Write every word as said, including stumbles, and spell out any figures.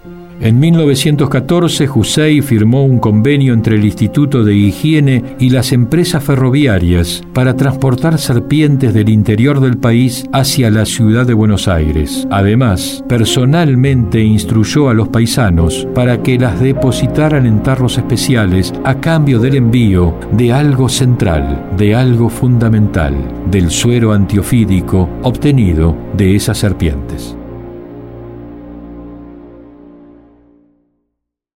En mil novecientos catorce, Hussein firmó un convenio entre el Instituto de Higiene y las empresas ferroviarias para transportar serpientes del interior del país hacia la ciudad de Buenos Aires. Además, personalmente instruyó a los paisanos para que las depositaran en tarros especiales a cambio del envío de algo central, de algo fundamental, del suero antiofídico obtenido de esas serpientes.